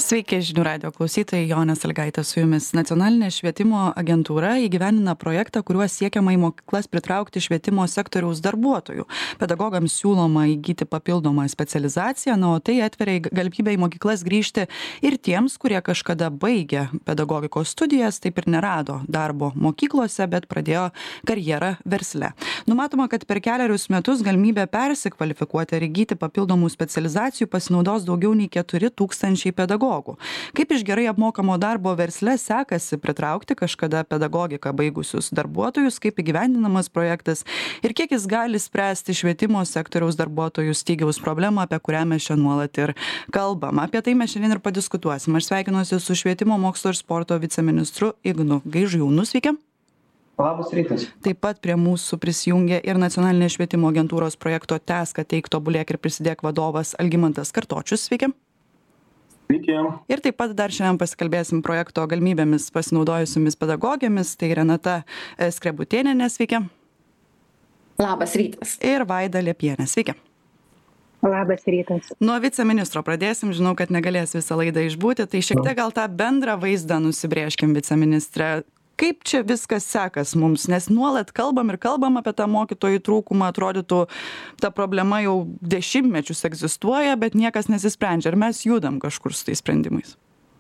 Sveiki, žinių radio klausytojai, Jonė Sąlygaitė su jumis. Nacionalinė švietimo agentūra įgyvendina projektą, kuriuo siekiama į mokyklas pritraukti švietimo sektoriaus darbuotojų. Pedagogams siūloma įgyti papildomą specializaciją, o tai atveria galimybę į mokyklas grįžti ir tiems, kurie kažkada baigė pedagogikos studijas, taip ir nerado darbo mokyklose, bet pradėjo karjerą versle. Numatoma, kad per 4 metus galimybę persikvalifikuoti ir įgyti papildomų specializacijų pasinaudos daugiau nei 4000 pedagogų. Kaip iš gerai apmokamo darbo versle sekasi pritraukti kažkada pedagogiką baigusius darbuotojus, kaip įgyvendinamas projektas ir kiek jis gali spręsti švietimo sektoriaus darbuotojų stygiaus problemą, apie kurią mes čia nuolat ir kalbam. Apie tai mes šiandien ir padiskutuosim. Aš sveikinuosi su švietimo, mokslo ir sporto viceministru Ignu Gaižūnu. Sveiki. Labas rytas. Taip pat prie mūsų prisijungė ir Nacionalinės švietimo agentūros projekto Tęsk, ateik, tobulėk ir prisidėk vadovas Algimantas Kartočius. Sveiki. Sveiki. Ir taip pat dar šiandien pasikalbėsim projekto galimybėmis pasinaudojusiomis pedagogėmis, tai Renata Skrebutienė, sveiki. Labas rytas. Ir Vaida Liepienė, sveiki. Labas rytas. Nuo viceministro pradėsim, žinau, kad negalės visą laidą išbūti, tai šiek tiek gal tą bendrą vaizdą nusibrėžkim, viceministre. Kaip čia viskas sekas mums, nes nuolat kalbam apie tą mokytojų trūkumą, atrodytų, ta problema jau dešimtmečius egzistuoja, bet niekas nesisprendžia. Ar mes judam kažkur su tais sprendimais?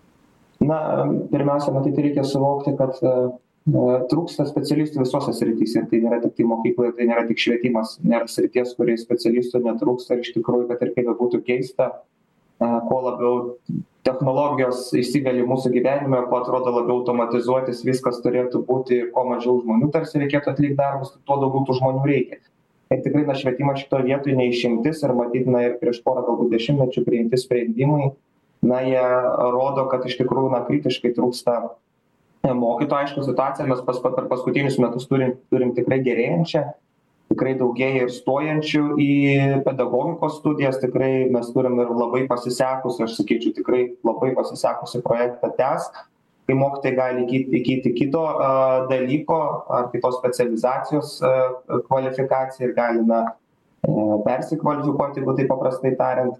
Na, pirmiausia, matyti reikia suvokti, kad trūksta specialistų visose srityse. Tai nėra tik tai mokykloje, tai nėra tik švietimas, nėra srities, kurie specialistų netrūksta ir iš tikrųjų, kad ir kaip būtų keista, kuo labiau technologijos įsigali mūsų gyvenime, kuo atrodo labiau automatizuotis, viskas turėtų būti, kuo mažiau žmonių tarsi reikėtų atlikti darbus, tuo daugiau tų žmonių reikia. Ir tikrai švietimas šitoje vietoje neišimtis ir matytina ir prieš porą galbūt dešimtmečių priimti sprendimai, jie rodo, kad iš tikrųjų kritiškai trūksta mokytojų. Aišku, situaciją mes per paskutinius metus turim tikrai gerėjančią. Tikrai daugėja ir stojančių į pedagogikos studijas, tikrai mes turim ir labai pasisekusi, aš sakyčiau, tikrai labai pasisekusi projektą Tęsk, kai mokytojai gali įgyti kito dalyko ar kitos specializacijos kvalifikaciją ir gali persikvalifikuoti, jeigu tai paprastai tariant.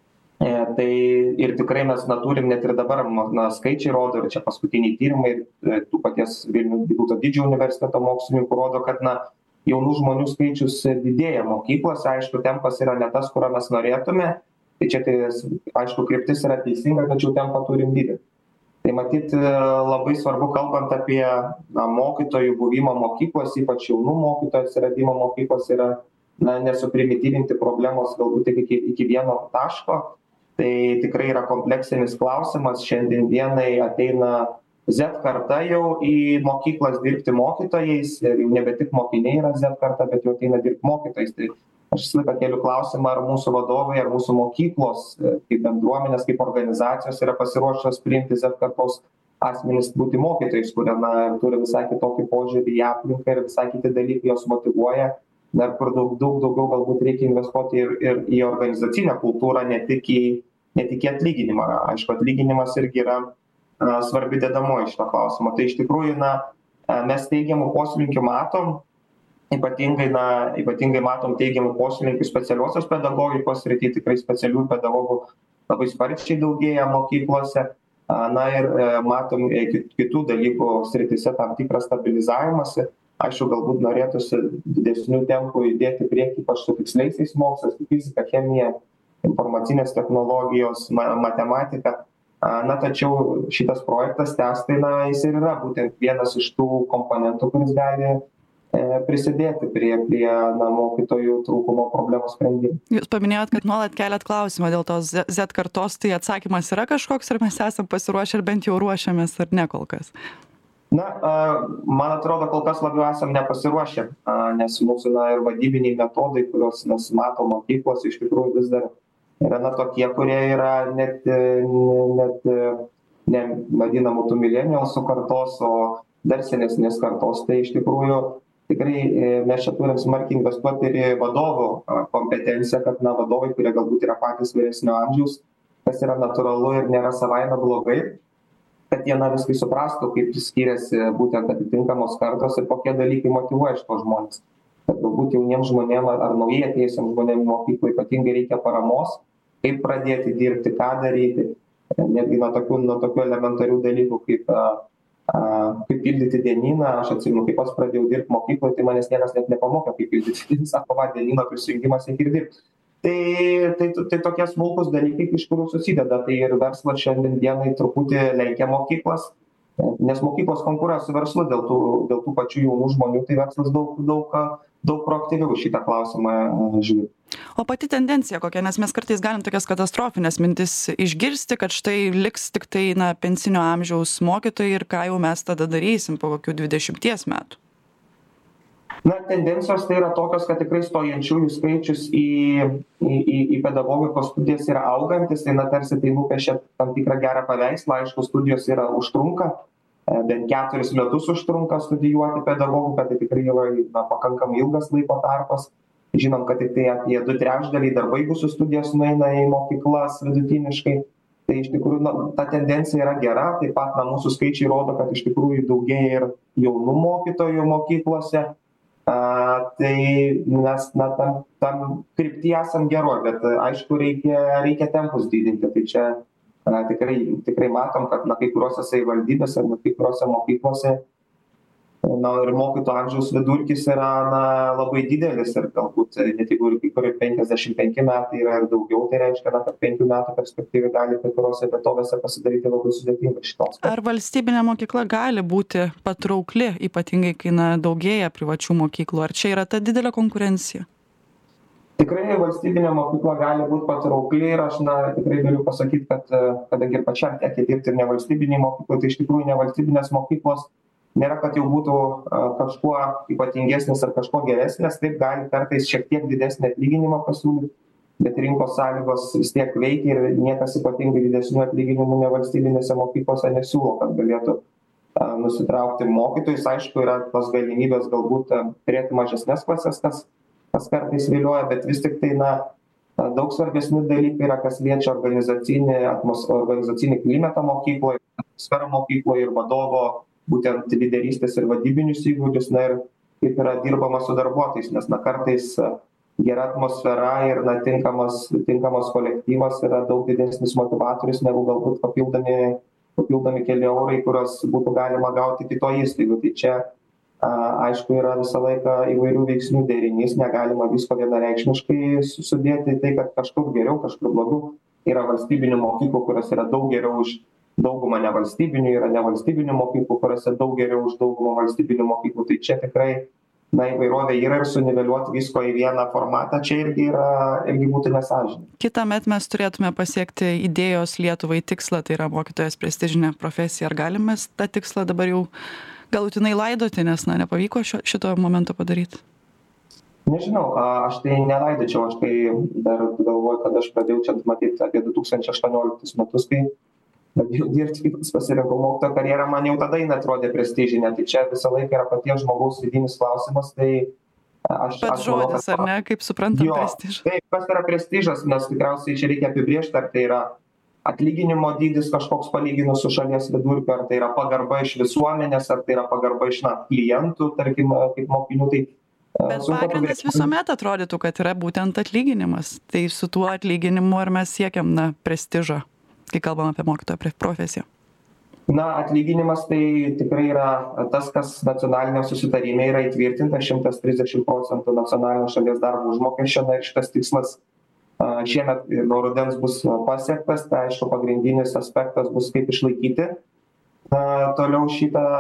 Tai ir tikrai mes turim net ir dabar skaičiai rodo, ir čia paskutiniai tyrimai, tų paties Vilniaus Vytauto Didžiojo universiteto mokslininkų rodo, kad jaunų žmonių skaičius didėja mokyklose, aišku, tempas yra ne tas, kurio mes norėtume, tai čia aišku, kryptis yra teisinga, tačiau tempą turim didinti. Tai matyti labai svarbu, kalbant apie mokytojų buvimą mokyklos, ypač jaunų mokytojų atsiradimą mokyklos, yra nesuprimityvinti problemos galbūt iki vieno taško. Tai tikrai yra kompleksinis klausimas, šiandien dienai ateina Z karta jau į mokyklas dirbti mokytojais ir jau nebe tik mokiniai yra Z karta, bet jau ateina dirbti mokytojais. Tai aš visą laiką keliu klausimą, ar mūsų vadovai, ar mūsų mokyklos, kaip bendruomenės, kaip organizacijos yra pasiruošęs priimti Z kartos asmenys būti mokytojais, kurie turi visai kitokį požiūrį į aplinką ir visai kiti dalykai jos motyvuoja. Dar kur daug daugiau galbūt reikia investuoti ir į organizacinę kultūrą, ne tik į atlyginimą. Aišku, atlyginimas irgi yra svarbi dedamoji šito klausimo. Tai iš tikrųjų, mes teigiamų poslinkių matom, ypatingai matom teigiamų poslinkių specialiosios pedagogikos srity, tikrai specialių pedagogų labai sparčiai daugėja mokyklose. Ir matom kitų dalykų srityse tam tikrą stabilizavimąsi. Aišku, galbūt norėtųsi didesnių tempų judėti prieki, ypač su tiksliaisiais mokslais, fizika, chemija, informacinės technologijos, matematika. Tačiau šitas projektas Tęsk, jis ir yra būtent vienas iš tų komponentų, kuris gali prisidėti prie mokytojų trūkumo problemos sprendimo. Jūs paminėjot, kad nuolat keliat klausimą dėl tos Z kartos, tai atsakymas yra kažkoks, ar mes esam pasiruošę, ar bent jau ruošiamės, ar ne kol kas? Man atrodo, kol kas labiau esam nepasiruošę, nes mūsų ir vadybiniai metodai, kuriuos mes matom mokyklos, iš tikrųjų vis dar yra tokie, kurie yra net vadinamų tų millennialsų kartos, o dar senesnės kartos. Tai iš tikrųjų tikrai mes čia turim smarkiai investuoti ir į vadovų kompetenciją, kad vadovai, kurie galbūt yra patys vyresnio amžiaus, kas yra natūralu ir nėra savaime blogai, kad jie viskai suprastų, kaip skiriasi būtent atitinkamos kartos ir kokie dalykai motyvuoja šitos žmonės. Kad galbūt jauniems žmonėms ar naujai atėjusiems žmonėms mokyklai ypatingai reikia paramos, kaip pradėti dirbti, ką daryti. netgi nuo tokių elementarių dalykų kaip pildyti dienyną. Aš atsimenu, kai pats pradėjau dirbti mokykloje, tai manęs niekas net nepamokė, kaip pildyti dienyną, sako, va, dienyno prisijungimas reikia ir dirbti. Tai tokie smulkus dalykai, iš kurių susideda. Tai ir verslas šiandien dienai truputį lenkia mokyklas, nes mokyklos konkuruoja su verslu dėl tų pačių jaunų žmonių, tai verslas daug proaktyviau šitą klausimą žiūri. O pati tendencija kokia, nes mes kartais galim tokias katastrofinės mintis išgirsti, kad štai liks tik tai pensinio amžiaus mokytojai ir ką jau mes tada darysim po kokių 20 metų. Tendencijos tai yra tokios, kad tikrai stojančiųjų skaičius į pedagogikos studijas yra augantis, tai tarsi tai nupiešia tam tikrą gerą paveikslą. Aišku, studijos užtrunka, bent 4 metus užtrunka studijuoti pedagogiką, tai tikrai yra pakankamai ilgas laiko tarpas. Žinom, kad tik tai apie 2/3 dar baigusių studijas nueina į mokyklas vidutiniškai. Tai iš tikrųjų ta tendencija yra gera, taip pat mūsų skaičiai rodo, kad iš tikrųjų daugėja ir jaunų mokytojų mokyklose. Tai mes tam kryptyje esam geroj, bet aišku reikia tempus didinti. Tai čia tikrai matom, kad kai kuriuose savivaldybėse, kai kuriuose mokyklose ir mokytojų amžiaus vidurkis yra labai didelis ir galbūt net jeigu ir kai kur 55 metai yra ir daugiau, tai reiškia, kad 5 metų perspektyvai gali kai kuriuose vietovėse pasidaryti labai sudėtinga šitos. Ar valstybinė mokykla gali būti patraukli, ypatingai kai daugėja privačių mokyklų? Ar čia yra ta didelė konkurencija? Tikrai valstybinė mokykla gali būti patraukli ir aš tikrai galiu pasakyti, kad kadangi pačiam tekę dirbti ir nevalstybinėj mokykloj, tai iš tikrųjų nevalstybinės mokyklos nėra, kad jau būtų kažkuo ypatingesnis ar kažkuo geresnis, taip gali kartais šiek tiek didesnį atlyginimą pasiūlyti, bet rinkos sąlygos vis tiek veikia ir niekas ypatingai didesnių atlyginimų nevalstybinėse mokyklose nesiūlo, kad galėtų nusitraukti mokytojus. Aišku, yra tos galimybės galbūt turėti mažesnės klases, kas kartais vilioja, bet vis tik tai daug svarbesni dalykai yra, kas liečia organizacinį klimatą mokykloje, atmosferą mokykloje ir vadovo būtent lyderystės ir vadybinius įgūdžius, ir kaip yra dirbama su darbuotojais, nes kartais gera atmosfera ir tinkamas kolektyvas yra daug didesnis motivatorius negu galbūt papildomi keli eurai, kuriuos būtų galima gauti kitoje įstaigoje. Tai čia aišku yra visą laiką įvairių veiksnių derinys, negalima visko vienareikšmiškai sudėti, tai kad kažkur geriau, kažkur blogiau. Yra valstybinių mokyklų, kurios yra daug geriau už daugumą nevalstybinių, yra nevalstybinių mokyklų, kuriuose daug geriau už daugumą valstybinių mokyklų. Tai čia tikrai įvairovė yra ir suniveliuoti visko į vieną formatą, čia irgi būtų nesąžininga. Kitąmet mes turėtume pasiekti idėjos Lietuvai tikslą, tai yra mokytojas prestižinė profesija. Ar galime tą tikslą dabar jau galutinai laidoti, nes nepavyko šito momento padaryti? Nežinau, aš tai nelaidočiau, aš tai dar galvoju, kad aš pradėjau čia matyti apie 2018 metus, kai pradėjau dirbti, kaip pasirinkau mokytojo karjerą, man jau tada atrodė prestižinė, tai čia visą laiką yra paties žmogaus vidinis klausimas, tai aš žodis, ar ne, kaip suprantam prestižą? Taip, kas yra prestižas, nes tikriausiai čia reikia apibrėžti, ar tai yra atlyginimo dydis kažkoks palyginus su šalies vidurkiu, ar tai yra pagarba iš visuomenės, ar tai yra pagarba iš klientų, tarkim, kaip mokinių. Bet pagrindas visuomet atrodytų, kad yra būtent atlyginimas. Tai su tuo atlyginimu ar mes siekiam prestižo, kai kalbam apie mokytojo profesiją? Atlyginimas tai tikrai yra tas, kas nacionalinio susitarime yra įtvirtinta, 130% nacionalinio šalies darbo užmokesčio, ir šitas tikslas šiemet nuo rudens bus pasiektas. Tai aišku, pagrindinis aspektas bus kaip išlaikyti toliau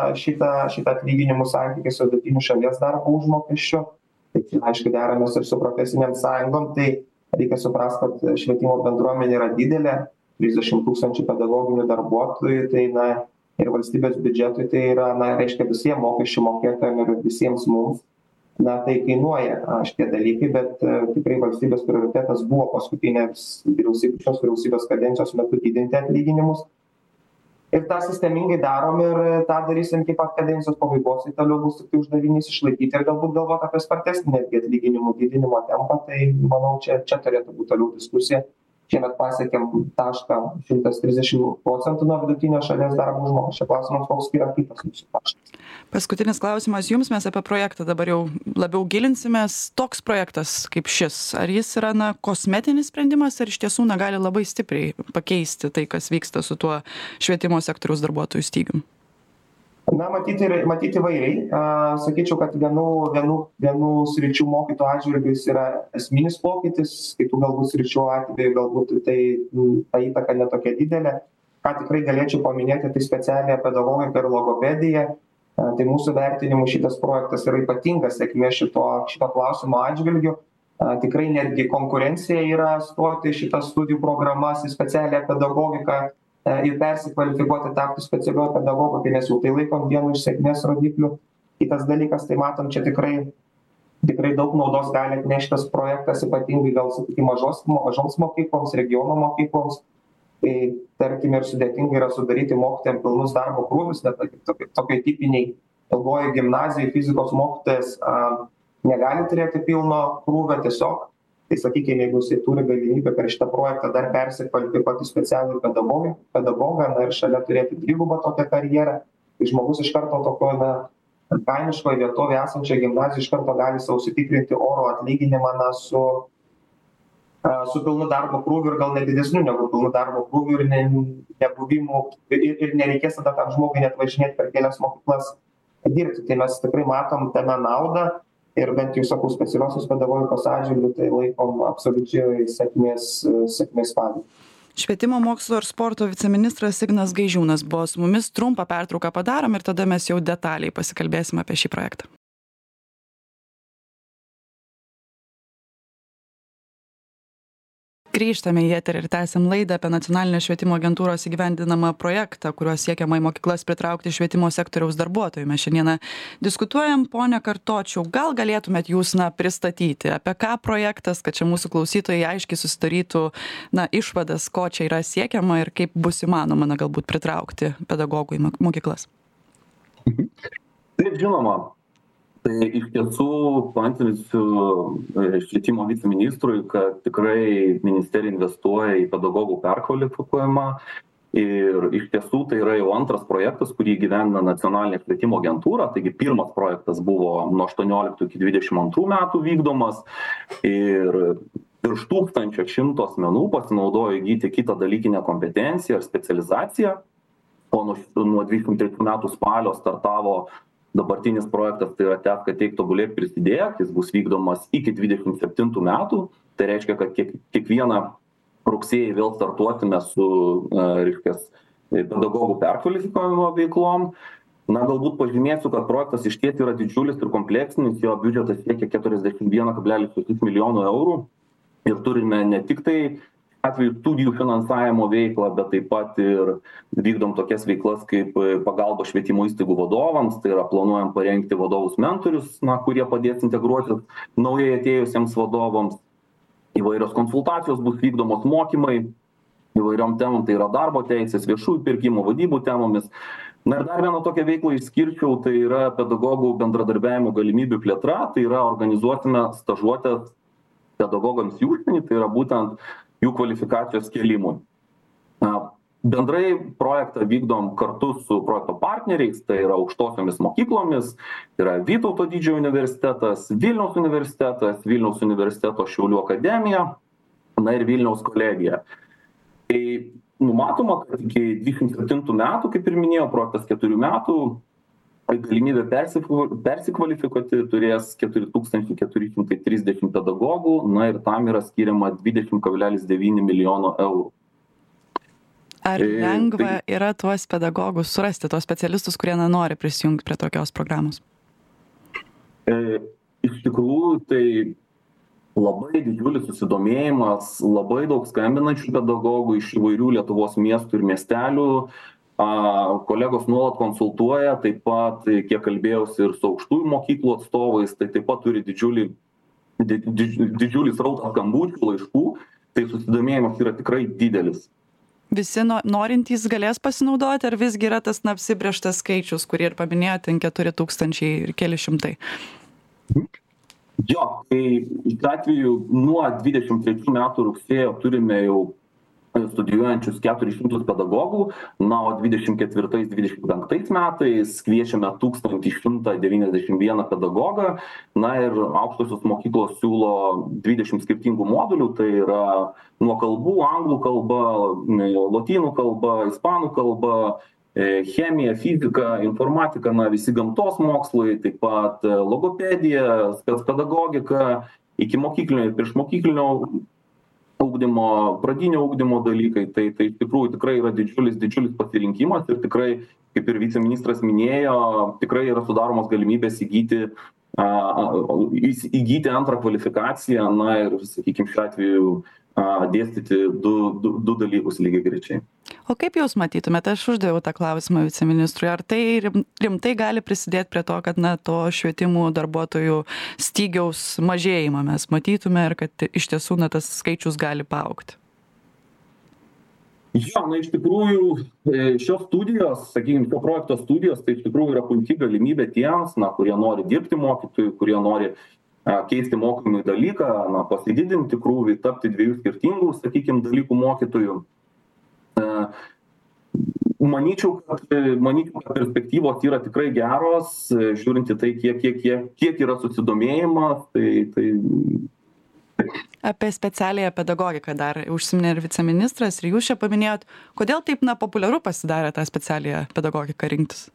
šitą atlyginimų santykį su vidutiniu šalies darbo užmokesčiu. Tai aišku, deramės ir su profesiniam sąjungom, tai reikia suprasti, kad švietimo bendruomenė yra didelė, 30 000 pedagoginių darbuotojų, tai ir valstybės biudžetui tai yra, reiškia visiems mokesčių mokėtojams ir visiems mums. Tai kainuoja šitie dalykai, bet tikrai valstybės prioritetas buvo paskutinės šios vyriausybės kadencijos metu didinti atlyginimus. Ir tą sistemingai darom ir tą darysim iki pat kadencijos pabaigos, tai toliau bus tik uždavinys išlaikyti ir galbūt galvoti apie spartesnį netgi atlyginimų didinimo tempą, tai manau, čia turėtų būti toliau diskusija. šiemet pasiekėm tašką 130% nuo vidutinio šalies darbo užmokesčio. Klausimas, koks yra kitas mūsų taškas. Paskutinis klausimas jums, mes apie projektą dabar jau labiau gilinsimės. Toks projektas kaip šis, ar jis yra kosmetinis sprendimas, ar iš tiesų gali labai stipriai pakeisti tai, kas vyksta su tuo švietimo sektoriaus darbuotojų stygium? Matyti įvairiai. Sakyčiau, kad vienų sričių mokytojų atžvilgiu jis yra esminis pokytis, kitų galbūt sričių atveju galbūt ta įtaka netokia didelė. Ką tikrai galėčiau paminėti, tai specialią pedagogiką ir logopediją. Tai mūsų vertinimu šitas projektas yra ypatingas sėkmė šito klausimo atžvilgiu. Tikrai netgi konkurencija yra stoti šitas studijų programas į specialią pedagogiką ir persikvalifikuoti tapti specialiuoju pedagogu, nes jau tai laikom vienu iš sėkmės rodiklių. Kitas dalykas, tai matom, čia tikrai daug naudos gali atnešti tas projektas, ypatingai gal, sakykime, mažoms mokykloms, regiono mokykloms. Tai, tarkim, ir sudėtingai yra sudaryti mokytojams pilnus darbo krūvius, net tokiai tipiniai ilgoji gimnazijai fizikos mokytojas negali turėti pilno krūvio tiesiog. Tai sakykime, jeigu jisai turi galimybę per šitą projektą dar persikvalifikuoti specialų pedagogą, ir šalia turėti dvigubą tokią karjerą, tai žmogus iš karto tokioje kaimiškoje vietovėje esančio gimnazijoje iš karto gali sau užsitikrinti oro atlyginimą su pilnu darbo krūviu ir gal net didesniu negu pilnu darbo krūviu ir nebuvimu ir nereikės tada tam žmogui net važinėti per kelias mokyklas dirbti. Tai mes tikrai matom tame naudą. Ir bent jau, sakau, specialiosios pedagogikos atžvilgiu, tai laikom absoliučiai sėkmės pavyzdį. Švietimo, mokslo ir sporto viceministras Ignas Gaižiūnas buvo su mumis. Trumpą pertrauką padarom ir tada mes jau detaliai pasikalbėsim apie šį projektą. Grįžtame į eterį ir tęsiam laidą apie nacionalinės švietimo agentūros įgyvendinamą projektą, kuriuo siekiama į mokyklas pritraukti švietimo sektoriaus darbuotojų. Mes šiandieną diskutuojam. Pone Kartočiau, gal galėtumėt jūs pristatyti, apie ką projektas, kad čia mūsų klausytojai aiškiai susidarytų išvadas, ko čia yra siekiama ir kaip bus įmanoma galbūt pritraukti pedagogų į mokyklas? Taip, žinoma. Tai iš tiesų paantrinsiu švietimo viceministrui, kad tikrai ministerija investuoja į pedagogų perkvalifikavimą ir iš tiesų tai yra jau antras projektas, kurį įgyvendina nacionalinė švietimo agentūra. Taigi pirmas projektas buvo nuo 18 iki 22 metų vykdomas ir virš 1100 asmenų pasinaudojo įgyti kitą dalykinę kompetenciją ir specializaciją, o nuo 23 metų spalio startavo dabartinis projektas, tai yra Tęsk, ateik, tobulėk, prisidėk, jis bus vykdomas iki 27 metų. Tai reiškia, kad kiekvieną rugsėjį vėl startuosime su pedagogų perkvalifikavimo veiklom. Galbūt pažymėsiu, kad projektas išties yra didžiulis ir kompleksinis, jo biudžetas siekia 41,6 milijonų eurų ir turime ne tik tai atveju studijų finansavimo veiklą, bet taip pat ir vykdom tokias veiklas kaip pagalba švietimo įstaigų vadovams, tai yra planuojam parengti vadovus mentorius, kurie padės integruotis naujai atėjusiems vadovams. Įvairios konsultacijos bus vykdomos, mokymai įvairiom temom, tai yra darbo teisės, viešųjų pirkimų, vadybų temomis. Ir dar vieną tokią veiklą išskirčiau, tai yra pedagogų bendradarbiavimo galimybių plėtra, tai yra organizuosime stažuotės pedagogams į užsienį, tai yra būtent jų kvalifikacijos kėlimui. Bendrai projektą vykdom kartu su projekto partneriais, tai yra aukštosiomis mokyklomis, tai yra Vytauto didžiojo universitetas, Vilniaus universiteto Šiaulių akademija, ir Vilniaus kolegija. Tai numatoma, kad iki 27 metų, kaip ir minėjau, projektas 4 metų, galimybę persikvalifikuoti turės 4430 pedagogų, ir tam yra skiriama 20,9 milijono eurų. Ar lengva yra tuos pedagogus surasti, tuos specialistus, kurie nori prisijungti prie tokios programos? Iš tikrųjų, tai labai didžiulis susidomėjimas, labai daug skambinančių pedagogų iš įvairių Lietuvos miestų ir miestelių. Kolegos nuolat konsultuoja, taip pat, kiek kalbėjausi ir su aukštųjų mokyklų atstovais, tai taip pat turi didžiulį srautą skambučių, laiškų, tai susidomėjimas yra tikrai didelis. Visi norintys galės pasinaudoti, ar visgi yra tas apsibrėžtas skaičius, kurį ir paminėjote, 4000 ir keli šimtai? Jo, tai šiuo atveju nuo 23 metų rugsėjo turime jau studijuojančius 400 pedagogų, na, o 24-25 metais kviečiame 1191 pedagogą, na ir aukštosios mokyklos siūlo 20 skirtingų modulių, tai yra nuo kalbų, anglų kalba, lotynų kalba, ispanų kalba, chemija, fizika, informatika, na, visi gamtos mokslai, taip pat logopedija, specpedagogika, ikimokyklinio ir priešmokyklinio ugdymo, pradinio ugdymo dalykai, tai iš tikrųjų tikrai yra didžiulis pasirinkimas ir tikrai, kaip ir viceministras minėjo, tikrai yra sudaromos galimybės įgyti antrą kvalifikaciją, na ir, sakykime, šiuo atveju dėstyti du dalykus lygiagrečiai. O kaip Jūs matytumėte, aš uždaviau tą klausimą viceministrui, ar tai rimtai gali prisidėti prie to, kad to švietimų darbuotojų stygiaus mažėjimą mes matytume ir kad iš tiesų tas skaičius gali paaugti? Jo, na iš tikrųjų šios studijos, sakykime, šio projekto studijos, tai iš tikrųjų yra puikiai galimybė tiems, kurie nori dirbti mokytojų, kurie nori keisti mokomąjį dalyką, pasididinti krūvį, tapti dviejų skirtingų, sakykime, dalykų mokytojų. Manyčiau, kad perspektyvos yra tikrai geros, žiūrint į tai, kiek yra susidomėjimas, tai... Apie specialiąją pedagogiką dar užsiminė ir viceministras, ir jūs čia paminėjot, kodėl taip populiaru pasidarė tą specialiąją pedagogiką rinktis?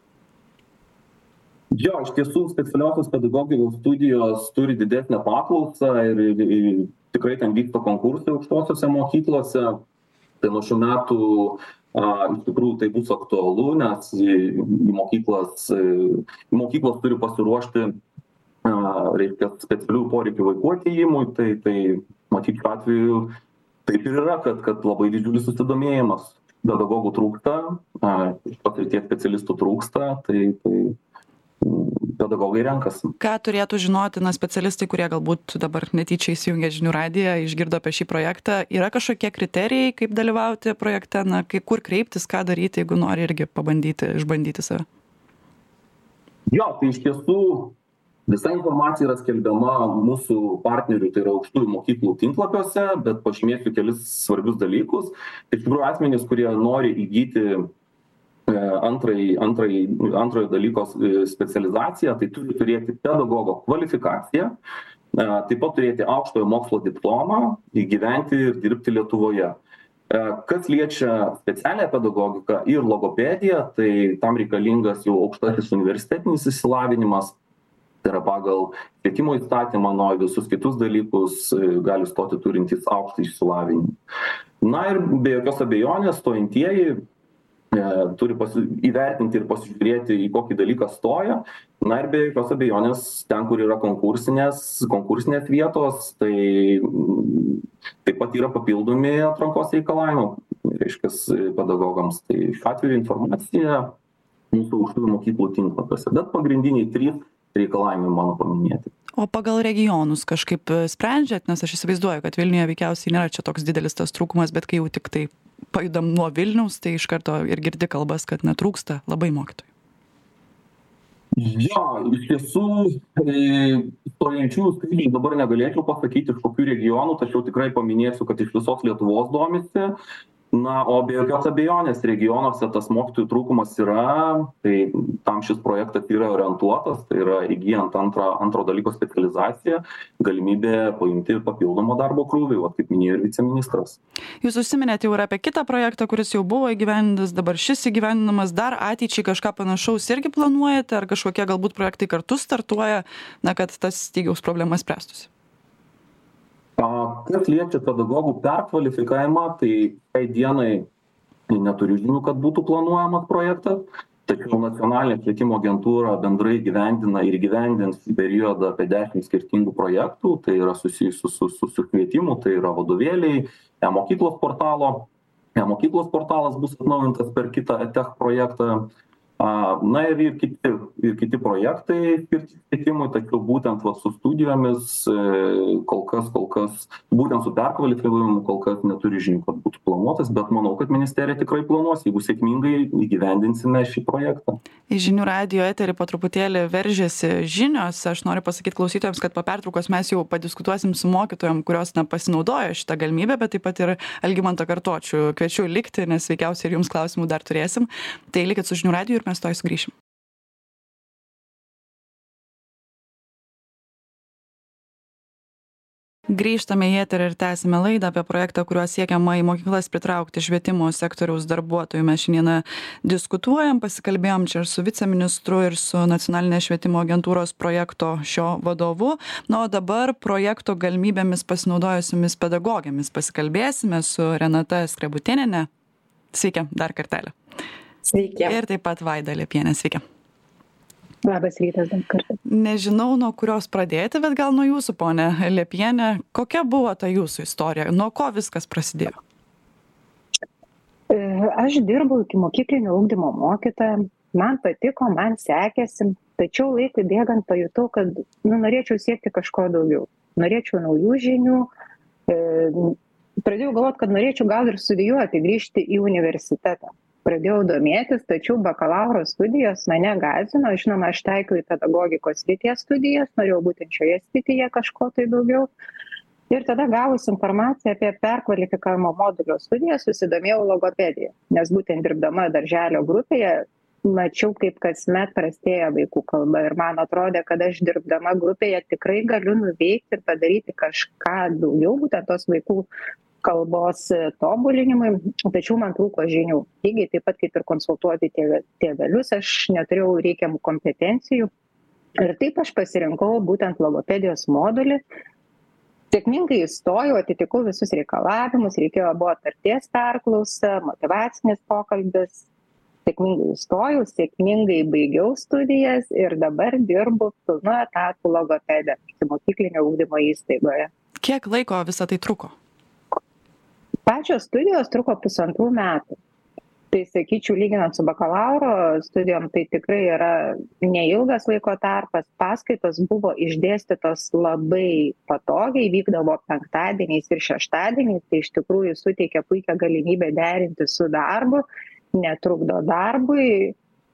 Jo, iš tiesų specialiosios pedagogikos studijos turi didesnę paklausą ir tikrai ten vyksta konkursai aukštosiose mokyklose. Tai nuo šių metų iš tikrųjų tai bus aktualu, nes mokyklos turi pasiruošti specialių poreikių vaikų atėjimui, tai matyt šiuo atveju taip ir yra, kad labai didžiulis susidomėjimas. Pedagogų trūksta, šios srities specialistų trūksta, tai pedagogai renkasi. Ką turėtų žinoti specialistai, kurie galbūt dabar netyčia įsijungia žinių radiją, išgirdo apie šį projektą? Yra kažkokie kriterijai, kaip dalyvauti projekte, kur kreiptis, ką daryti, jeigu nori irgi išbandyti save? Jo, tai iš tiesų visa informacija yra skelbiama mūsų partnerių, tai yra aukštųjų mokyklų tinklapiuose, bet pažymėsiu kelis svarbius dalykus. Tai iš tikrųjų asmenys, kurie nori įgyti antrojo dalyko specializaciją, tai turi turėti pedagogo kvalifikaciją, taip pat turėti aukštojo mokslo diplomą, gyventi ir dirbti Lietuvoje. Kas liečia specialią pedagogiką ir logopediją, tai tam reikalingas jau aukštasis universitetinis išsilavinimas, tai yra pagal švietimo įstatymą, visus kitus dalykus gali stoti turintys aukštą išsilavinimą. Na ir be jokios abejonės stojantieji turi įvertinti ir pasižiūrėti, į kokį dalyką stoja. Na ir be jokios abejonės, ten, kur yra konkursinės vietos, tai taip pat yra papildomi atrankos reikalavimai, reiškia, pedagogams. Tai šiuo atveju informacija mūsų aukštųjų mokyklų tinklapiuose, bet pagrindiniai 3 reikalavimai mano paminėti. O pagal regionus kažkaip sprendžiat, nes aš įsivaizduoju, kad Vilniuje veikiausiai nėra čia toks didelis tas trūkumas, bet kai jau tik tai pajudam nuo Vilniaus, tai iš karto ir girdi kalbas, kad netrūksta labai mokytojų. Jo, iš tiesų, stojančiųjų skaičių dabar negalėčiau pasakyti iš kokių regionų, tačiau tikrai paminėsiu, kad iš visos Lietuvos domisi. Na, o be jokios abejonės regionuose tas mokytojų trūkumas yra, tai tam šis projektas yra orientuotas, tai yra įgyjant antro dalyko specializaciją, galimybė paimti papildomą darbo krūvį, kaip minėjo ir viceministras. Jūs užsiminėte jau ir apie kitą projektą, kuris jau buvo įgyvendintas, dabar šis įgyvendinamas, dar ateičiai kažką panašaus irgi planuojate, ar kažkokie galbūt projektai kartu startuoja, kad tas stygiaus problemas spręstųsi? Kas liečia pedagogų perkvalifikavimą, tai šiai dienai neturiu žinių, kad būtų planuojamas projektas, tačiau nacionalinė švietimo agentūra bendrai gyvendina ir gyvendins į periodą apie 10 skirtingų projektų, tai yra susijusių su švietimu, tai yra vadovėliai, e-mokyklos portalas bus atnaujintas per kitą ETECH projektą. Na ir kiti projektai skirti švietimui, tačiau būtent su studijomis kol kas būtent su perkvalifikavimu kol kas neturi žinių, kad būtų planuotas, bet manau, kad ministerija tikrai planuos, jeigu sėkmingai įgyvendinsime šį projektą. Į žinių radijo eterį po truputėlį veržiasi žinios. Aš noriu pasakyti klausytojams, kad po pertraukos mes jau padiskutuosim su mokytojom, kurios pasinaudojo šitą galimybę, bet taip pat ir Algimantą Kartočių kviečiu likti, nes veikiausiai ir jums klausimų dar turėsim. Tai likit su žinių radiju ir mes tuoj sugrįšim. Grįžtame į eterį ir tęsime laidą apie projektą, kuriuo siekiama į mokyklas pritraukti švietimo sektoriaus darbuotojų. Mes šiandieną diskutuojam, pasikalbėjom čia ir su viceministru, ir su Nacionalinės švietimo agentūros projekto šio vadovu. Na, o dabar projekto galimybėmis pasinaudojusiomis pedagogėmis pasikalbėsime su Renata Skrebutėniene. Sveiki, dar kartelį. Sveiki. Ir taip pat Vaida Liepienė. Sveiki. Labas rytas dar kartą. Nežinau, nuo kurios pradėti, bet gal nuo jūsų, ponė Liepienė. Kokia buvo ta jūsų istorija? Nuo ko viskas prasidėjo? Aš dirbau iki mokyklinio ugdymo mokytoja. Man patiko, man sekėsi. Tačiau laikui bėgant pajutau, kad norėčiau siekti kažko daugiau. Norėčiau naujų žinių. Pradėjau galvoti, kad norėčiau gal ir studijuoti, grįžti į universitetą. Pradėjau domėtis, tačiau bakalauro studijos mane gąsdino. Žinoma, aš taikiau į pedagogikos srities studijas, norėjau būtent šioje srityje kažko tai daugiau. Ir tada gavus informaciją apie perkvalifikavimo modulio studijas, susidomėjau logopediją, nes būtent dirbdama darželio grupėje mačiau, kaip kasmet prastėja vaikų kalba ir man atrodė, kad aš dirbdama grupėje tikrai galiu nuveikti ir padaryti kažką daugiau būtent tos vaikų kalbos tobulinimui, tačiau man trūko žinių. Lygiai taip pat kaip ir konsultuoti tėvelius, aš neturėjau reikiamų kompetencijų. Ir taip aš pasirinkau būtent logopedijos modulį. Sėkmingai įstojau, atitikau visus reikalavimus, buvo tarties perklausa, motyvacinis pokalbis. Sėkmingai įstojau, sėkmingai baigiau studijas ir dabar dirbu pilnu etatu logopedė mokyklinio ugdymo įstaigoje. Kiek laiko visą tai truko? Pačios studijos truko 1,5 metų. Tai sakyčiau, lyginant su bakalauro studijom, tai tikrai yra neilgas laiko tarpas. Paskaitos buvo išdėstytos labai patogiai, vykdavo penktadieniais ir šeštadieniais, tai iš tikrųjų suteikia puikią galimybę derinti su darbu, netrukdo darbui.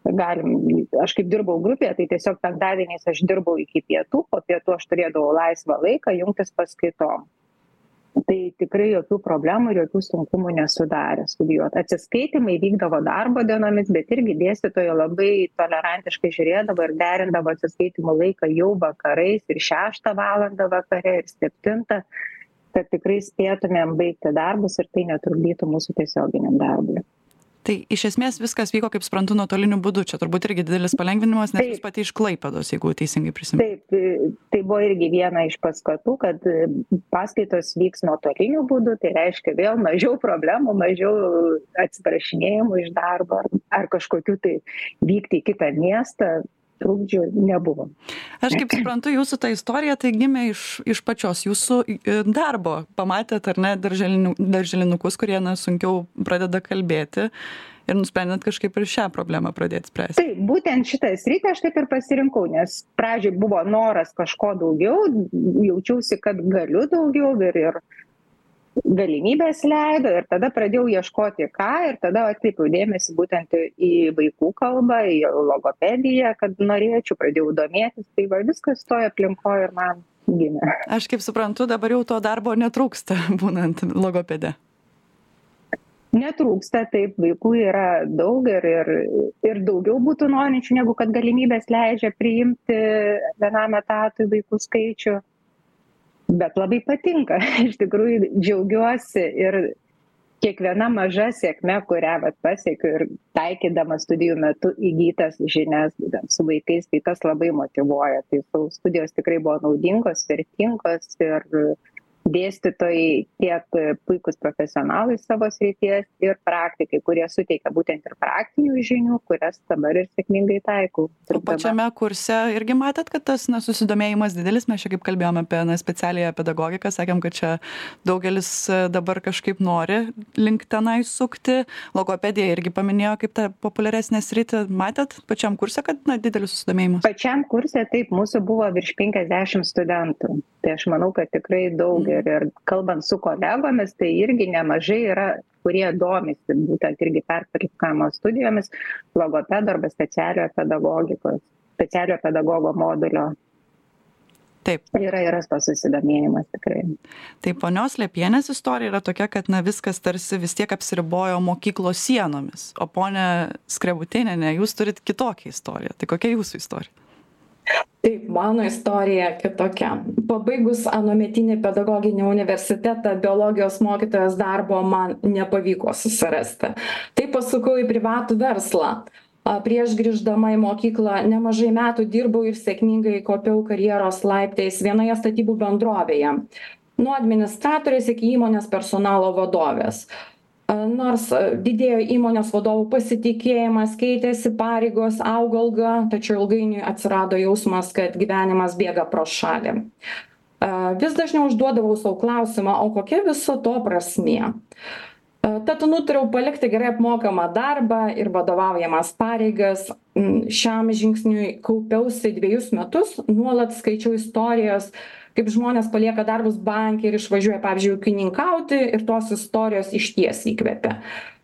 Aš kaip dirbau grupėje, tai tiesiog penktadieniais aš dirbau iki pietų, po pietų aš turėdavau laisvą laiką jungtis paskaitom. Tai tikrai jokių problemų ir jokių sunkumų nesudarė studijuoti. Atsiskaitimai vykdavo darbo dienomis, bet irgi dėstytojai labai tolerantiškai žiūrėdavo ir derindavo atsiskaitimų laiką jau vakarais ir 6 valandą vakare ir 7, kad tikrai spėtumėm baigti darbus ir tai netrukdytų mūsų tiesioginiam darbui. Tai iš esmės viskas vyko, kaip suprantu, nuotoliniu būdu. Čia turbūt irgi didelis palengvinimas, nes jūs pati iš Klaipėdos, jeigu teisingai prisimenu. Taip, tai buvo irgi viena iš paskatų, kad paskaitos vyks nuotoliniu būdu, tai reiškia vėl mažiau problemų, mažiau atsiprašinėjimų iš darbo ar kažkokių tai vykti į kitą miestą. Trukdžių nebuvo. Aš kaip suprantu, jūsų ta istorija tai gimė iš pačios jūsų darbo. Pamatėt, ar ne, darželinukus, kurie sunkiau pradeda kalbėti ir nusprendėt kažkaip ir šią problemą pradėti spręsti. Taip, būtent šitą sritį aš taip ir pasirinkau, nes pradžioj buvo noras kažko daugiau, jaučiausi, kad galiu daugiau ir galimybės leido ir tada pradėjau ieškoti ir tada atkreipiau dėmesį būtent į vaikų kalbą, į logopediją, kad norėčiau, pradėjau domėtis, tai viskas toje aplinkoje ir man gimė. Aš kaip suprantu, dabar jau to darbo netrūksta, būnant logopede. Netrūksta, taip, vaikų yra daug ir daugiau būtų norinčių, negu kad galimybės leidžia priimti vienam etatui vaikų skaičių. Bet labai patinka, iš tikrųjų džiaugiuosi ir kiekviena maža sėkmė, kurią pasiekiu ir taikydama studijų metu įgytas žinias su vaikais, tai tas labai motyvuoja. Tai studijos tikrai buvo naudingos, vertingos ir dėstytojai, tiek puikūs profesionalai savo srities ir praktikai, kurie suteikia būtent ir praktinių žinių, kurias dabar ir sėkmingai taikau. O pačiame kurse irgi matėt, kad tas susidomėjimas didelis, mes čia kaip kalbėjome apie specialiąją pedagogiką, sakėm, kad čia daugelis dabar kažkaip nori link tenai sukti, logopedija irgi paminėjo kaip tą populiaresnę sritį, matėt pačiam kurse, kad didelis susidomėjimas? Pačiam kurse taip, mūsų buvo virš 50 studentų, tai aš manau, kad tikrai daug ir kalbant su kolegomis, tai irgi nemažai yra, kurie domisi būtent irgi perkvalifikavimo studijomis logopedo arba specialiojo pedagogo modulio. Taip. Yra tas susidomėjimas tikrai. Tai ponios Lepienės istorija yra tokia, kad viskas tarsi vis tiek apsiribojo mokyklos sienomis. O ponia Skrebutėnienė, jūs turit kitokią istoriją. Tai kokia jūsų istorija? Taip, mano istorija kitokia. Pabaigus anuometinį pedagoginį universitetą, biologijos mokytojos darbo man nepavyko susirasti. Tai pasukau į privatų verslą. Prieš grįždama į mokyklą nemažai metų dirbau ir sėkmingai kopiau karjeros laiptais vienoje statybų bendrovėje. Nuo administratorės iki įmonės personalo vadovės. Nors didėjo įmonės vadovų pasitikėjimas, keitėsi pareigos, augo alga, tačiau ilgainiui atsirado jausmas, kad gyvenimas bėga pro šalį. Vis dažniau užduodavau savo klausimą, o kokia viso to prasmė? Tad nutariau palikti gerai apmokamą darbą ir vadovaujamas pareigas. Šiam žingsniui kaupiausi 2 metus, nuolat skaičiau istorijos, kaip žmonės palieka darbus banke ir išvažiuoja, pavyzdžiui, ūkininkauti, ir tos istorijos išties įkvepia.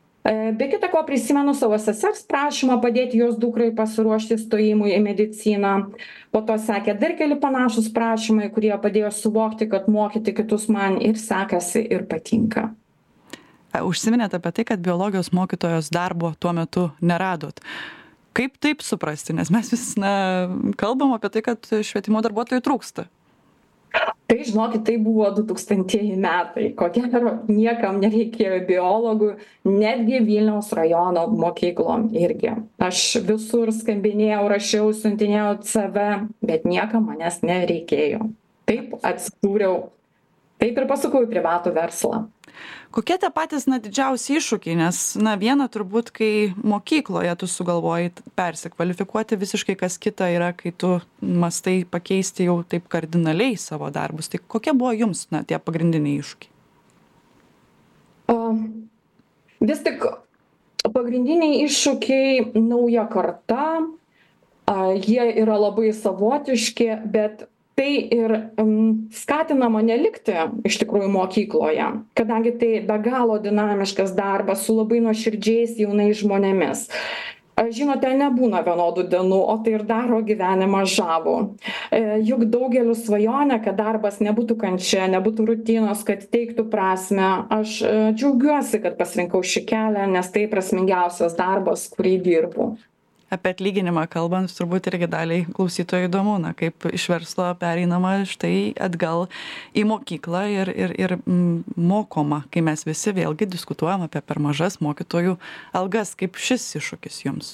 Be kita ko prisimenu savo sesers prašymą padėti jos dukrai pasiruošti stojimui į mediciną. Po to sekė dar keli panašūs prašymai, kurie padėjo suvokti, kad mokyti kitus man ir sekasi, ir patinka. Užsiminėte apie tai, kad biologijos mokytojos darbo tuo metu neradot. Kaip taip suprasti? Nes mes vis kalbam apie tai, kad švietimo darbuotojų trūksta. Tai, žinokit, tai buvo 2000 metai. Ko gero, niekam nereikėjo biologų, netgi Vilniaus rajono mokyklom irgi. Aš visur skambinėjau, rašiau, siuntinėjau CV, bet niekam manęs nereikėjo. Taip atsidūriau, taip ir pasukau į privatų verslą. Kokie tie patys didžiausi iššūkiai, nes viena turbūt, kai mokykloje tu sugalvoji persikvalifikuoti, visiškai kas kita yra, kai tu mastai pakeisti jau taip kardinaliai savo darbus. Tai kokie buvo jums tie pagrindiniai iššūkiai? Vis tik pagrindiniai iššūkiai nauja karta, jie yra labai savotiški, bet tai ir skatina mane likti iš tikrųjų mokykloje, kadangi tai be galo dinamiškas darbas su labai nuoširdžiais jaunais žmonėmis. Žinote, nebūna vienodų dienų, o tai ir daro gyvenimą žavų. Juk daugeliu svajonė, kad darbas nebūtų kančia, nebūtų rutinos, kad teiktų prasmę. Aš džiaugiuosi, kad pasirinkau šį kelią, nes tai prasmingiausias darbas, kurį dirbu. Apie atlyginimą kalbant, turbūt irgi daliai klausytojų įdomu, kaip iš verslo pereinama štai atgal į mokyklą ir mokoma, kai mes visi vėlgi diskutuojam apie per mažas mokytojų algas. Kaip šis iššūkis jums?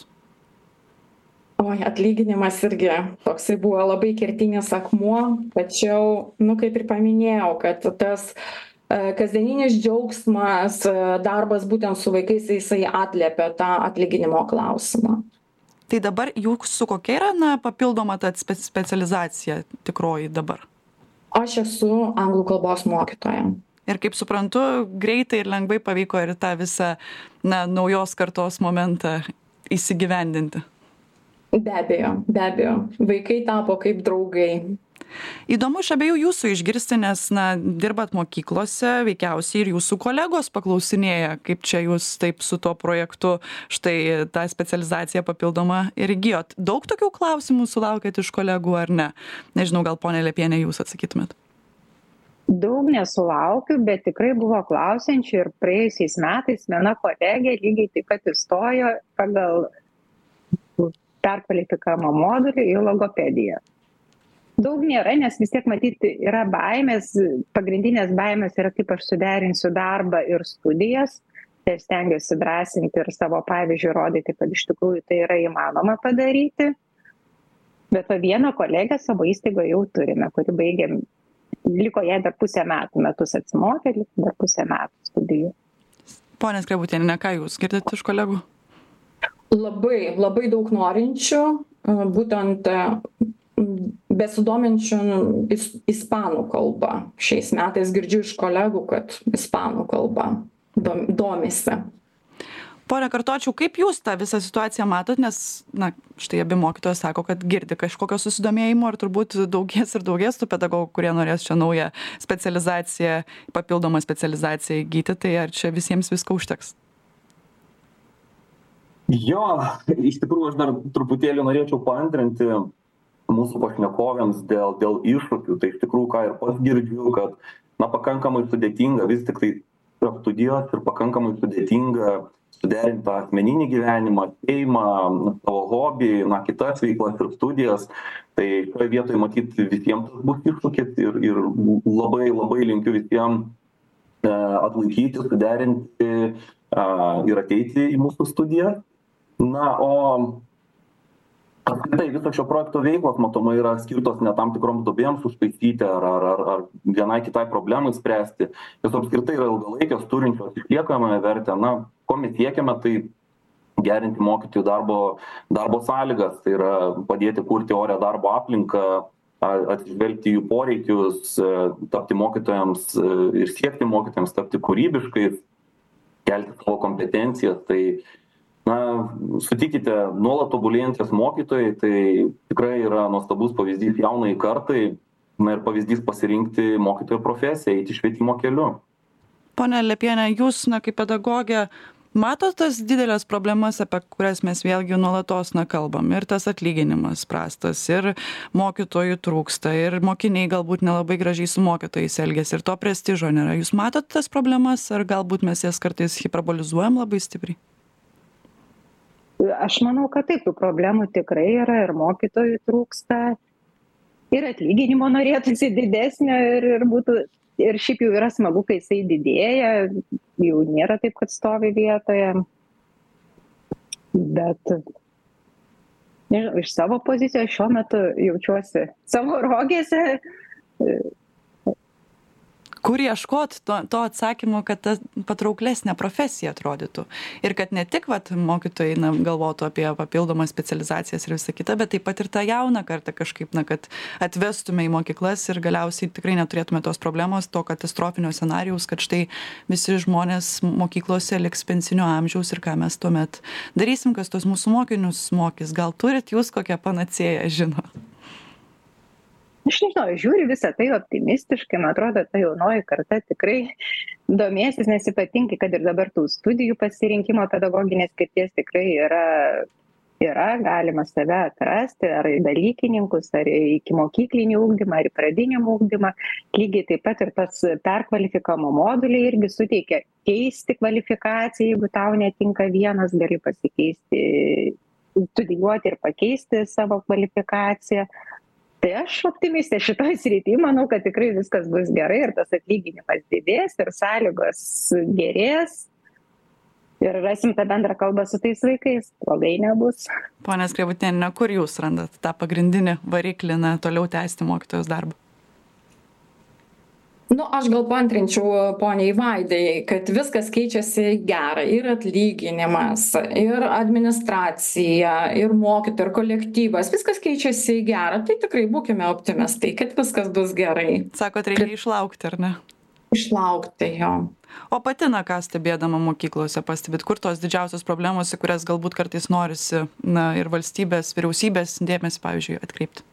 Atlyginimas irgi toksai buvo labai kertinis akmuo, tačiau, kaip ir paminėjau, kad tas kasdieninis džiaugsmas, darbas būtent su vaikais, jisai atliepia tą atlyginimo klausimą. Tai dabar jūsų kokia yra papildoma ta specializacija tikroji dabar? Aš esu anglų kalbos mokytoja. Ir kaip suprantu, greitai ir lengvai pavyko ir tą visą naujos kartos momentą įsigyvendinti. Be abejo. Vaikai tapo kaip draugai. Įdomu iš abiejų jūsų išgirsti, nes dirbat mokyklose, veikiausiai ir jūsų kolegos paklausinėja, kaip čia jūs taip su tuo projektu štai tą specializaciją papildomą ir įgijot. Daug tokių klausimų sulaukėt iš kolegų ar ne? Nežinau, gal ponia Lepienė jūs atsakytumėt. Daug nesulaukiu, bet tikrai buvo klausiančių ir praėjusiais metais viena kolegė lygiai taip pat įstojo pagal perkvalifikavimo modulį į logopediją. Daug nėra, nes vis tiek matyti yra baimės, pagrindinės baimės yra kaip aš suderinsiu darbą ir studijas, tai stengiuosi drąsinti ir savo pavyzdžių rodyti, kad iš tikrųjų tai yra įmanoma padaryti. Bet vieną kolegę savo įstaigoje jau turime, kuri baigė liko jai dar pusę metų, metus atsimokė, liko dar pusę metų studijų. Pone Skrebutiene, ką jūs girdite iš kolegų? Labai daug norinčių, būtent besidominčių ispanų kalba. Šiais metais girdžiu iš kolegų, kad ispanų kalba domisi. Pone Kartočiau, kaip jūs tą visą situaciją matot, nes, štai abi mokytojos sako, kad girdi kažkokio susidomėjimo ir turbūt daugės tų pedagogų, kurie norės čia naują specializaciją, papildomą specializaciją įgyti, tai ar čia visiems visko užteks? Jo, iš tikrųjų aš dar truputėlį norėčiau paantrinti mūsų pašnekovėms dėl iššūkių. Tai iš tikrųjų, ką ir pats girdžiu, kad pakankamai sudėtinga vis tik tai studijuoti ir pakankamai sudėtinga suderinti tą asmeninį gyvenimą, šeimą, savo hobį, kitas veiklas ir studijas. Tai šioje vietoje matyti visiems bus iššūkis ir labai linkiu visiems atlaikyti, suderinti ir ateiti į mūsų studiją. O apskritai viso šio projekto veiklos matomai yra skirtos ne tam tikroms duobėms užtaisyti ar vienai kitai problemai spręsti. Jos apskritai yra ilgalaikės, turinčios išliekamąją vertę. Ko mes siekiame, tai gerinti mokytojų darbo sąlygas, tai yra padėti kurti orią darbo aplinką, atsižvelgti jų poreikius, tapti mokytojams ir siekti mokytojams tapti kūrybiškais, kelti savo kompetencijas. Tai sutikite, nuolat tobulėjantis mokytojai, tai tikrai yra nuostabus pavyzdys jaunai kartai, ir pavyzdys pasirinkti mokytojo profesiją, eiti švietimo keliu. Pone Lepiene, jūs, kaip pedagogė, matot tas didelės problemas, apie kurias mes vėlgi nuolatos kalbam, ir tas atlyginimas prastas, ir mokytojų trūksta, ir mokiniai galbūt nelabai gražiai su mokytojais elgiasi, ir to prestižo nėra. Jūs matot tas problemas, ar galbūt mes jas kartais hiperbolizuojam labai stipriai? Aš manau, kad taip, tų problemų tikrai yra, ir mokytojų trūksta, ir atlyginimo norėtųsi didesnio, ir būtų. Ir šiaip jau yra smagu, kai jisai didėja, jau nėra taip, kad stovi vietoje. Bet, nežinau, iš savo pozicijos šiuo metu jaučiuosi savo rogėse. Kur ieškot to atsakymo, kad ta patrauklesnė profesija atrodytų. Ir kad ne tik mokytojai galvotų apie papildomas specializacijas ir visą kitą, bet taip pat ir tą jauną kartą kažkaip, kad atvestume į mokyklas ir galiausiai tikrai neturėtume tos problemos, to katastrofinio scenarijaus, kad štai visi žmonės mokyklose liks pensinio amžiaus ir ką mes tuomet darysim, kas tos mūsų mokinius mokys. Gal turit jūs kokią panacėją, žinot? Aš nežinau, žiūri visą tai optimistiškai, man atrodo, ta jaunoji karta tikrai domėsis, nes ypatingai, kad ir dabar tų studijų pasirinkimo pedagoginės krypties tikrai yra, galima save atrasti, ar į dalykininkus, ar į ikimokyklinį ugdymą, ar į pradinį ugdymą. Lygiai taip pat ir tas perkvalifikavimo moduliai irgi suteikia keisti kvalifikaciją, jeigu tau netinka vienas, gali pasikeisti, studijuoti ir pakeisti savo kvalifikaciją. Tai aš optimistė šitoj srity, manau, kad tikrai viskas bus gerai ir tas atlyginimas didės ir sąlygos gerės ir rasim tą bendrą kalbą su tais vaikais, blogai nebus. Pone Skrebutiene, kur jūs randat tą pagrindinį variklį toliau tęsti mokytojos darbą? Aš gal paantrinčiau poniai Vaidai, kad viskas keičiasi gerą, ir atlyginimas, ir administracija, ir mokytojai, ir kolektyvas, viskas keičiasi gerą, tai tikrai būkime optimistai, kad viskas bus gerai. Sakot, reikia išlaukti, ar ne? Išlaukti, jo. O pati, ką stebėdama mokyklose pastebit, kur tos didžiausios problemos, į kurias galbūt kartais norisi ir valstybės, vyriausybės dėmesį, pavyzdžiui, atkreipti?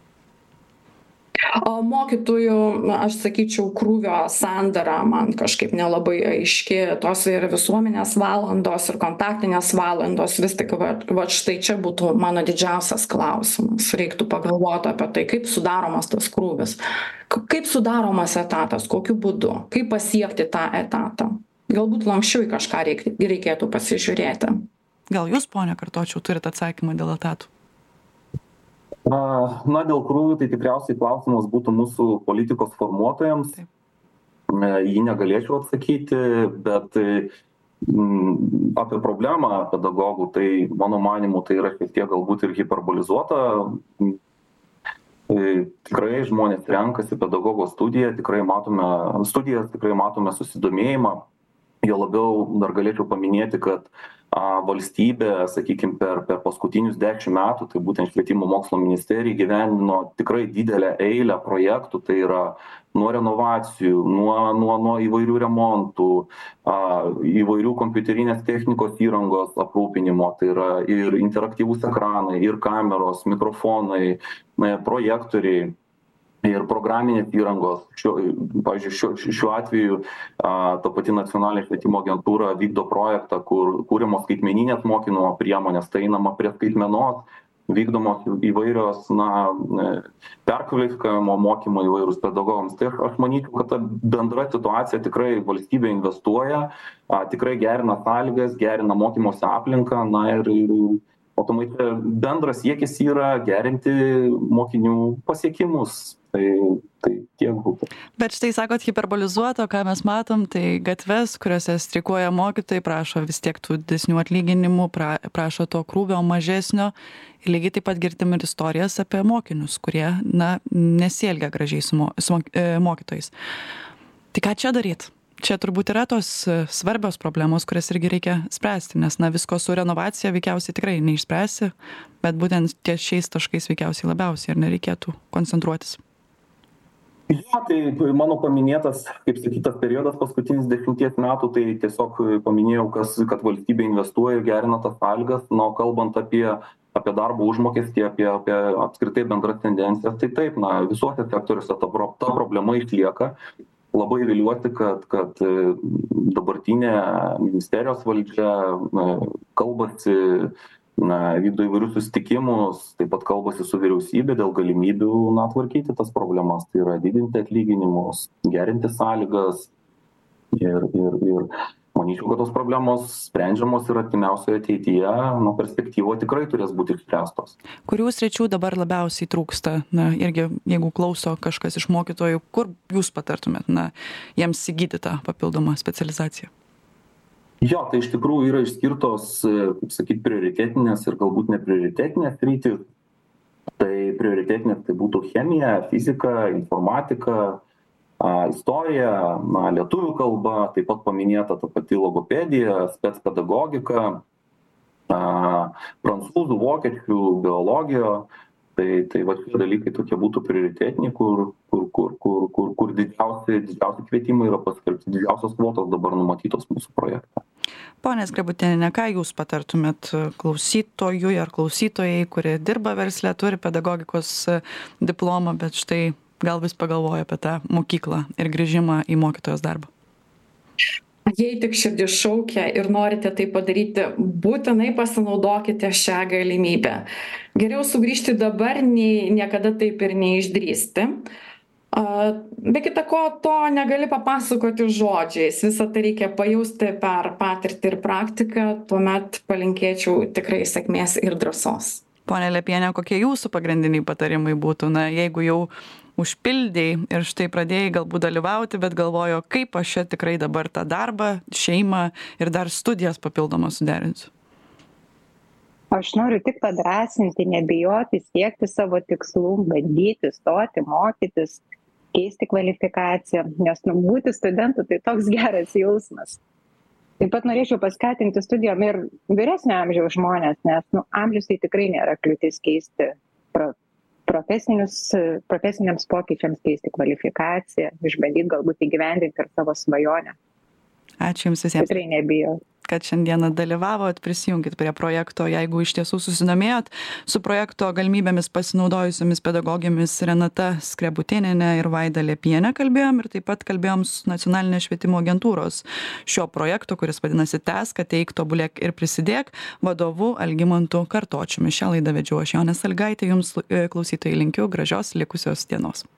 Mokytojų, aš sakyčiau, krūvio sandara man kažkaip nelabai aiški, tos ir visuomenės valandos, ir kontaktinės valandos, vis tik štai čia būtų mano didžiausias klausimas. Reiktų pagalvoti apie tai, kaip sudaromas tas krūvis, kaip sudaromas etatas, kokiu būdu, kaip pasiekti tą etatą. Galbūt lanksčiau į kažką reikėtų pasižiūrėti. Gal jūs, ponia Kartočiau, turite atsakymą dėl etatų? Dėl krūvių tai tikriausiai klausimas būtų mūsų politikos formuotojams. Jį negalėčiau atsakyti, bet apie problemą pedagogų, tai mano manymu, tai yra šiek tiek galbūt ir hiperbolizuota Tikrai žmonės renkasi pedagogo studijas, tikrai matome susidomėjimą. Jo labiau dar galėčiau paminėti, kad valstybė, sakykim, per paskutinius 10 metų, tai būtent Švietimo mokslo ministerija įgyvendino tikrai didelę eilę projektų, tai yra nuo renovacijų, nuo įvairių remontų, įvairių kompiuterinės technikos įrangos aprūpinimo, tai yra ir interaktyvūs ekranai, ir kameros, mikrofonai, projektoriai ir programinės įrangos. Pavyzdžiui, šiuo atveju ta pati nacionalinė švietimo agentūra vykdo projektą, kur kūriamos skaitmeninės mokymo priemonės, tai einama prie skaitmenos, vykdomos įvairios perkvalifikavimo mokymo įvairūs pedagogams. Tai aš manyčiau, kad ta bendra situacija tikrai valstybė investuoja, tikrai gerina sąlygas, gerina mokymosi aplinką, ir matomai bendras siekis yra gerinti mokinių pasiekimus. Tai tiek būtų. Bet štai sakot hiperbolizuoto, ką mes matom, tai gatves, kuriuose streikuoja mokytojai, prašo vis tiek tų didesnių atlyginimų, prašo to krūvio mažesnio. Ir lygiai taip pat girdim ir istorijas apie mokinius, kurie, nesielgia gražiai su mokytojais. Tai ką čia daryt? Čia turbūt yra tos svarbios problemos, kurias irgi reikia spręsti, nes visko su renovacija veikiausiai tikrai neišspręsi, bet būtent ties šiais taškais veikiausiai labiausiai ir nereikėtų koncentruotis. Jo, tai mano paminėtas, kaip sakytas, periodas paskutinis 10 metų, tai tiesiog paminėjau, kad valstybė investuoja ir gerina tas sąlygas, kalbant apie darbo užmokestį, apie apskritai bendras tendencijas, tai taip, visuose sektoriuose ta problema išlieka. Labai viliuosi, kad dabartinė ministerijos valdžia kalbasi, vykdo įvairius susitikimus, taip pat kalbasi su vyriausybė dėl galimybių tvarkyti tas problemas, tai yra didinti atlyginimus, gerinti sąlygas ir manyčiau, kad tos problemos sprendžiamos ir artimiausioje ateityje, perspektyvoje tikrai turės būti išspręstos. Kurių sričių dabar labiausiai trūksta? Irgi, jeigu klauso kažkas iš mokytojų, kur jūs patartumėt, jiems įgyti tą papildomą specializaciją? Jo, tai iš tikrųjų yra išskirtos, kaip sakyti, prioritetinės ir galbūt neprioritetinės sritys. Tai prioritetinės tai būtų chemija, fizika, informatika, istorija, lietuvių kalba, taip pat paminėta ta pati logopedija, specpedagogika, prancūzų, vokiečių, biologija. Tai va šie dalykai tokie būtų prioritetiniai, kur didžiausi kvietimai yra paskelbti, didžiausios kvotos dabar numatytos mūsų projekte. Pone Skrebutiene, ką jūs patartumėt klausytojui ar klausytojai, kurie dirba versle, turi pedagogikos diplomą, bet štai gal vis pagalvoja apie tą mokyklą ir grįžimą į mokytojos darbą? Jei tik širdis šaukia ir norite tai padaryti, būtinai pasinaudokite šią galimybę. Geriau sugrįžti dabar, nei niekada taip ir neišdrįsti. Be kita ko, to negali papasakoti žodžiais. Visą tai reikia pajausti per patirtį ir praktiką, tuomet palinkėčiau tikrai sėkmės ir drąsos. Pone Lepiene, kokie jūsų pagrindiniai patarimai būtų, jeigu jau užpildėjai ir štai pradėjai galbūt dalyvauti, bet galvojo, kaip aš čia tikrai dabar tą darbą, šeimą ir dar studijas papildomą suderinsiu? Aš noriu tik padrąsinti, nebijoti, siekti savo tikslų, bandyti, stoti, mokytis, keisti kvalifikaciją, nes būti studentu tai toks geras jausmas. Taip pat norėčiau paskatinti studijom ir vyresnio amžiaus žmonės, nes amžius tai tikrai nėra kliūtis keisti profesiniams pokyčiams, keisti kvalifikaciją, išbandyti galbūt įgyvendinti ir savo svajonę. Ačiū Jums visiems. Tikrai nebijau. Kad šiandieną dalyvavot, prisijunkit prie projekto, jeigu iš tiesų susidomėjot. Su projekto galimybėmis pasinaudojusiomis pedagogėmis Renata Skrebutienė ir Vaida Lepienė kalbėjom ir taip pat kalbėjom su Nacionalinės švietimo agentūros šio projekto, kuris vadinasi Tęsk, ateik, tobulėk ir prisidėk, vadovu Algimantu Kartočiumi. Šią laidą vedžiau aš, Jonė Sąlygaitė, jums klausytojai linkiu gražios likusios dienos.